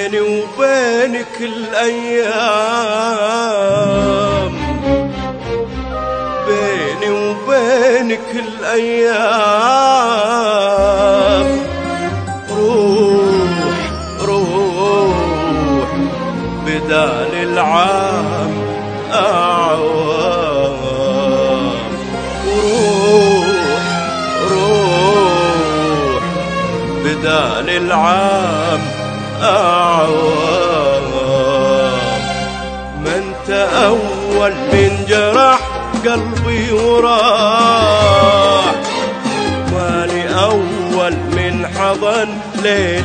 بيني وبينك الأيام، بيني وبينك الأيام، روح روح بدال العام أعوام، روح روح بدال العام أعوام. ما انت أول من جرح قلبي وراح، مالي أول من حضن ليل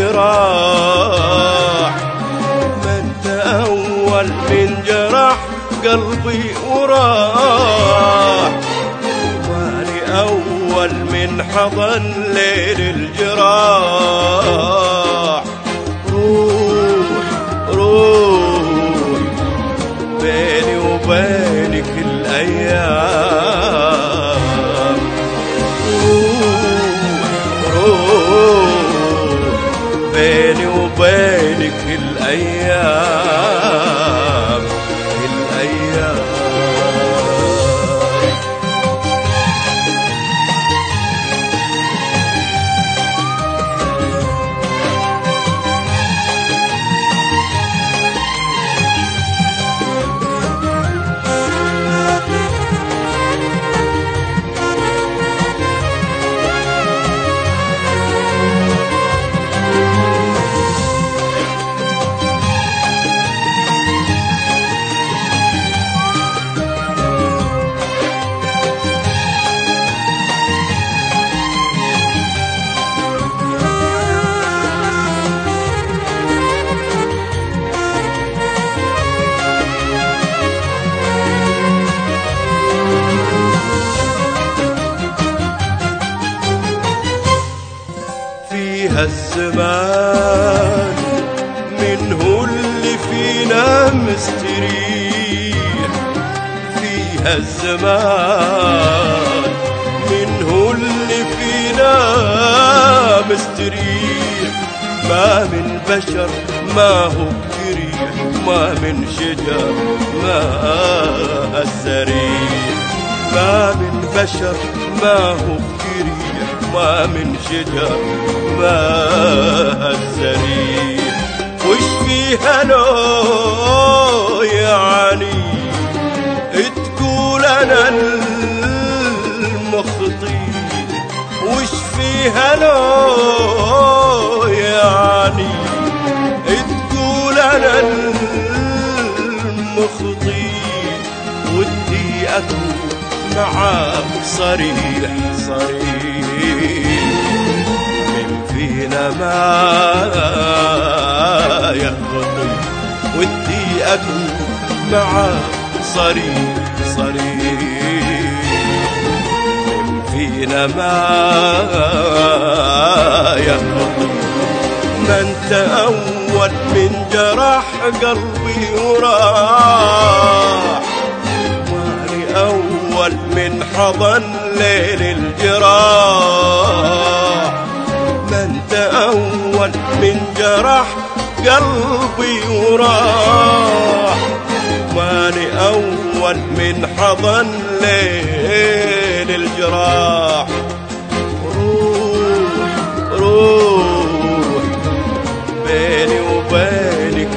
الجراح. ما انت أول من جرح قلبي وراح، مالي أول من حضن ليل الجراح. روح روح بيني وبينك الأيام، روح بيني وبينك الأيام، الأيام. فيها الزمان منه اللي فينا مستريح، فيها الزمان منه اللي فينا مستريح. ما من بشر ما هو بجريح، ما من شجر ما السريح. ما من بشر ما هو بجريح، ما من شجر ما السريح. وش فيها لو يعني تقول أنا المخطي؟ وش فيها لو يعني تقول أنا المخطي؟ ودي أكون معاك صريح صريح، من فينا ما يخطي. ودي أكون معاك صريح صريح، من فينا ما يخطي. ما انت أول من جرح قلبي وراح، ماني أول من حضن ليل الجراح. ما انت أول من جرح قلبي وراح، ماني أول من حضن ليل الجراح. روح روح بيني وبينك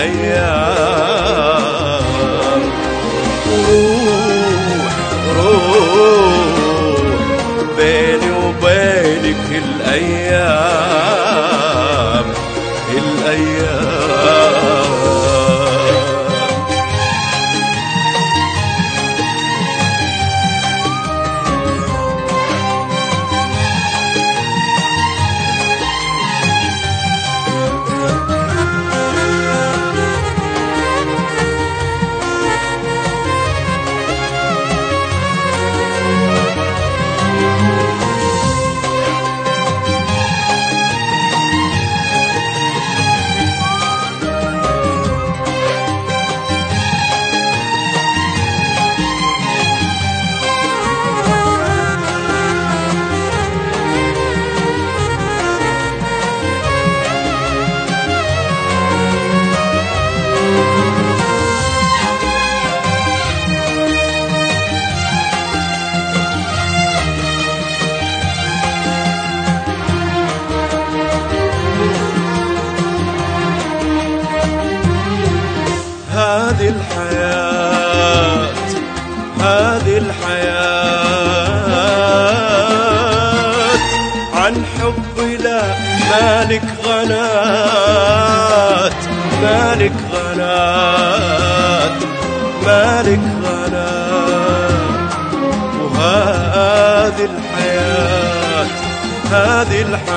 الأيام، روح روح بيني وبينك الأيام، الأيام. الحياة عن حب لا مالك غنات مالك غنات مالك غنات. وهذه الحياة هذه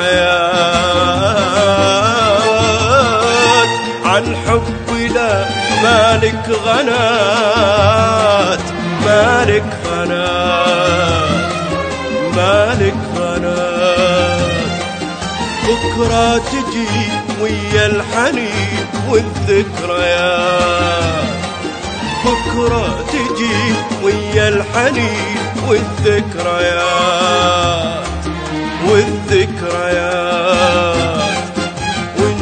الحياة عن حب لا مالك غنات مالك غنات مالك غنات. بكرة تجي ويا الحنين والذكريات بكرة تجي ويا الحنين والذكريات والذكريات. وإن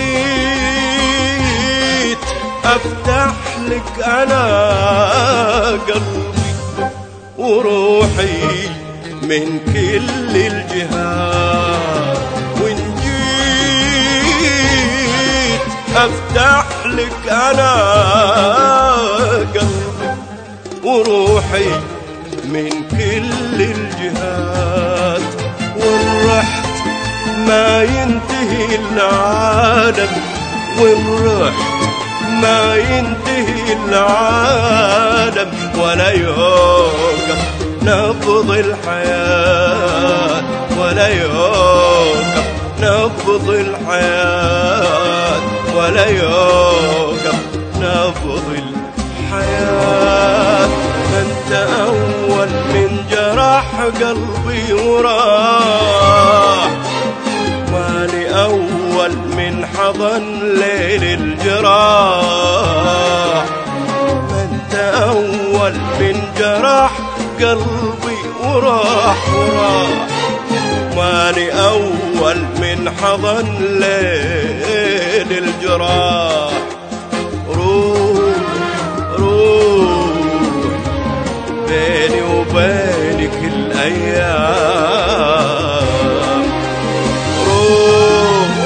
جيت أفتح لك أنا قلبي وروحي من كل الجهات. وإن جيت أفتح لك أنا قلبي وروحي من كل الجهات. وإن رحت ما ينتهي العالم وإن رحت ما ينتهي العالم ولا يوقف نبض الحياة ولا يوقف نبض الحياة ولا يوقف نبض الحياة. أنت أول من جرح قلبي وراح مالي أول من حضن ليل الجراح. أنت أول من جرح قلبي وراح مالي أول من حضن ليل الجراح. روح روح بيني وبينك الأيام. روح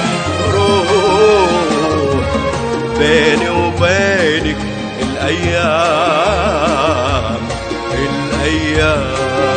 روح بيني وبينك الأيام الأيام.